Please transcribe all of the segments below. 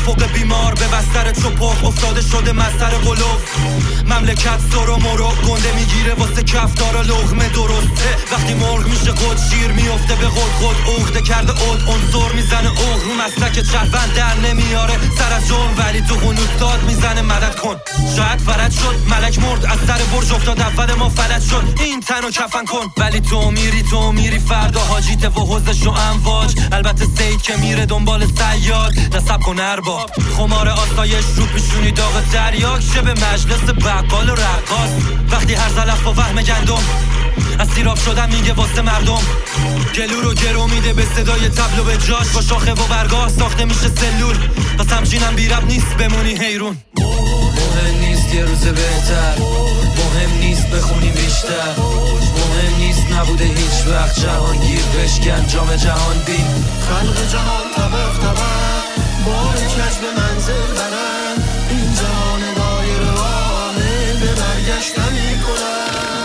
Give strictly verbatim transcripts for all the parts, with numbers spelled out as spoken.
افق بیمار به بستر چپخ افتاده شده مستر قلوب. مملکت سر و مرو گنده میگیره واسه کفتارا لقمه درسته. وقتی مرغ میشه قد شیر میفته به قد قد عقده کرده عد عنصر میزنه عق رو مسلک چربند در نمیاره سر از جرم، ولی تو قنوت داد میزنه مدد کن. شاید فرد شد ملک مرد از سر برج افتاد اول ما فلج شد این تن و کفن کن. ولی تو میری تو میری فردا حاجیت و حوزش و امواج. البته سید که میره دنبال صیاد نصب کن ارباب. خمار آسایش رو پیشونی داغ تریاک شه به مجلس بقال و رقاص. وقتی هر زلف با وهم گندم از سیراب شدن میگه واسه مردم. گلو رو گرو میده به صدای تبل و به جاش. با شاخه و برگاه ساخته میشه سلول. پس همچینم بیرب نیست بمونی حیرون. مهم نیست یه روز بهتر، مهم نیست بخونیم بیشتر، مهم نیست نبوده هیچ وقت جهانگیر بشکن جام جهان بین. خلق جهان طبق طبق بار کج به منزل برن. این جهان دایر عامل به برگشتن میکنن.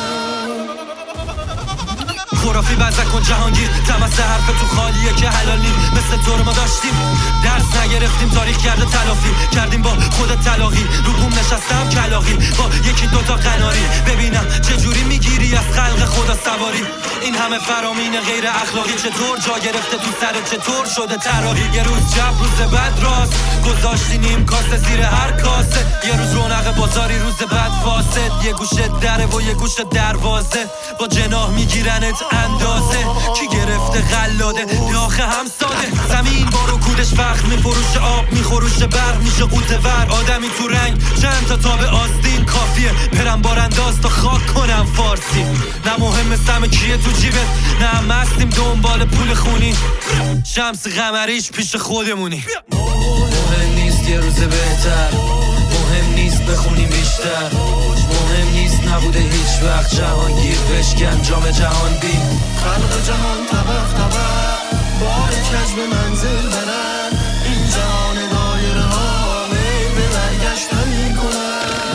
خرافی بزن کن جهانگیر تمسه حرف تو خالیه که حلال نیم. مثل تو رو ما داشتیم درس نگرفتیم تاریخ کرده تلافی کردیم با خود تلاقی. رو بوم نشستم کلاقی با یکی دوتا قناری. ببینم چجوری میگیری از خلق خدا سواری. این همه فرامین غیر اخلاقی چطور جا گرفته تو سرت چطور شده طراحی. یه روز جب روز بعد راست گذاشتی نیم کاسه زیر هر کاسه. یه روز رونق بازاری روز بعد فاسد. یه گوشه دره و یه گوشه دروازه با جناح میگیرنت اندازه. کی گرفته غلاده داخه هم ساده. زمین با رکودش فخر میفروشه آب میخوروشه برق میشه قوطه ور. آدمی تو رنگ چند تا تاب آستین کافیه برم بارانداز تا خاک کنم فارسی. نه مهم سم کیه تو جیبت نه مستیم دنبال پول خونی. شمس قمریش پیش خودمونی. مهم نیست یه روز بهتر، مهم نیست بخونیم بیشتر، مهم نیست نبوده هیچ وقت جهانگیر بشکن جام جهان بین. خلق جهان طبق طبق بار کج به منزل برن. این جهان دایر عامل به برگشتن میکنن.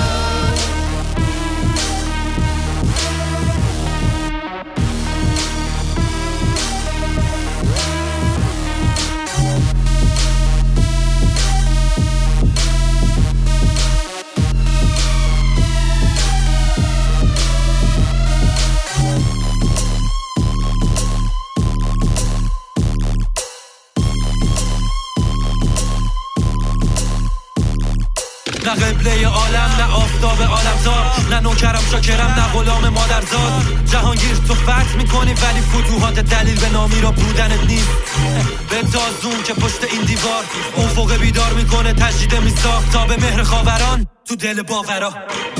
نه قبله عالم نه آفتاب عالم دار. نه نوکرم شاکرم نه غلام مادرزاد. جهانگیر تو فتح میکنی ولی فتوحات دلیل به نامی را بودنت نیست. به تازون که پشت این دیوار افق بیدار میکنه تجدید میساخت تا به مهر خاوران تو دل باورا.